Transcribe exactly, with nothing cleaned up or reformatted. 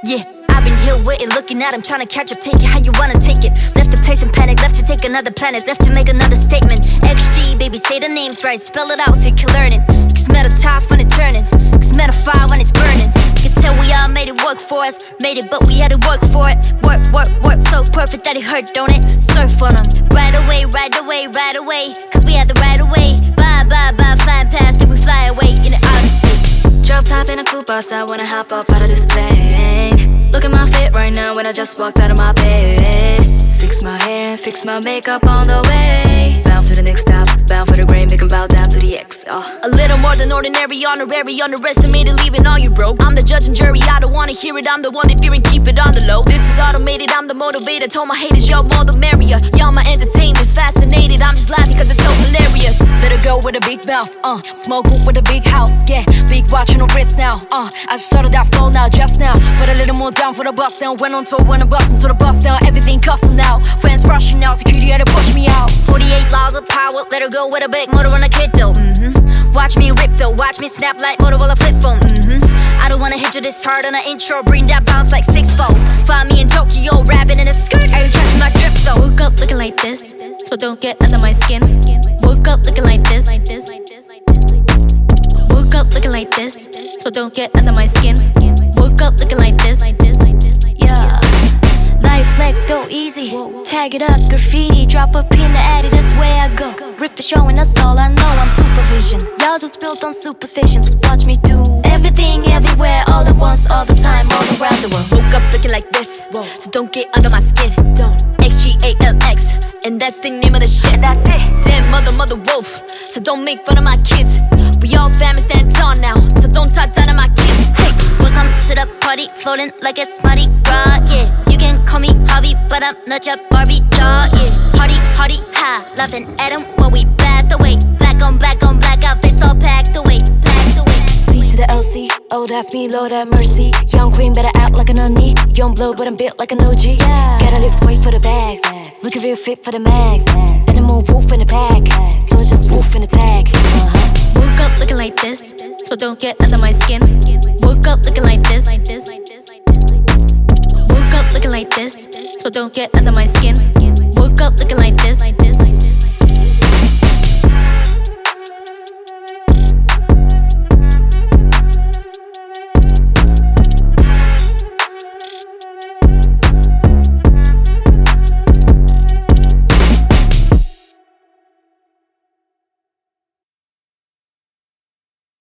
Yeah, I've been here waiting, looking at him, trying to catch up, take it how you wanna take it. Left the place in panic, left to take another planet, left to make another statement. X G, baby, say the names right, spell it out so you can learn it. Cause metal ties when it's turning, cause metal fire when it's burning. Can tell we all made it work for us, made it but we had to work for it. Work, work, work, so perfect that it hurt, don't it? Surf on them, right away, right away, right away. Cause we had the right away, bye, bye, bye, flying past, then we fly away in the outer space. Drop top in a coupe bus, I wanna hop up out of this plane. Look at my fit right now when I just walked out of my bed. Fix my hair, fix my makeup on the way. Bound to the next stop, bound for the grain, make 'em bow down to the X. Oh. A little more than ordinary, honorary, underestimated, leaving all you broke. I'm the judge and jury, I don't wanna hear it, I'm the one that fear and keep it on the low. This is automated, I'm the motivator, told my haters y'all more the merrier. Y'all my entertainment, fascinated, I'm just laughing cause it's so hilarious. Little girl with a big mouth, uh, smoke hoop with a big house, yeah. Big watch on the wrist now, uh, I just started that flow now, just now. Put a little more down for the bus down, went on tour, went a bus into the bus down, everything custom now. Friends rushing out, security had to push me out. Forty-eight laws of power, let her go with a big motor on a kid though. Mm-hmm. Watch me rip though, watch me snap like Motorola flip phone. Mm-hmm. I don't wanna hit you this hard on an intro, bring that bounce like six fold. Find me in Tokyo, rapping in a skirt, are you catching my drift though? Woke up looking like this, so don't get under my skin. Woke up looking like this. Woke up looking like this, so don't get under my skin. Woke up looking like this. Yeah. Life flex, go easy. Tag it up, graffiti. Drop a pin to add it, that's where I go. Rip the show and that's all I know, I'm supervision. Y'all just built on superstitions. Watch me do everything, everywhere, all at once, all the time, all around the world. Woke up looking like this, so don't get under my skin. Don't. X G A L X, and that's the name of the shit. That's it. Damn mother, mother wolf, so don't make fun of my kids. We all family stand tall now, so don't talk down to my kid. Hey, welcome to the party, floating like it's Mardi Gras, yeah. You can call me Harvey, but I'm not your Barbie doll, yeah. Party, party, ha, laughing at him when we blast away. Black on black on black, outfits all packed away, packed away. C to the L C, oh that's me, Lord have mercy. Young queen better act like an onion. Young blood but I'm built like an O G, yeah. Gotta lift weight for the bags, looking real fit for the mags. And I'm more wolf in the pack, so it's just wolf in the tag. uh-huh. Woke up looking like this, so don't get under my skin. Woke up looking like this. Woke up looking like this, so don't get under my skin. Woke up looking like this.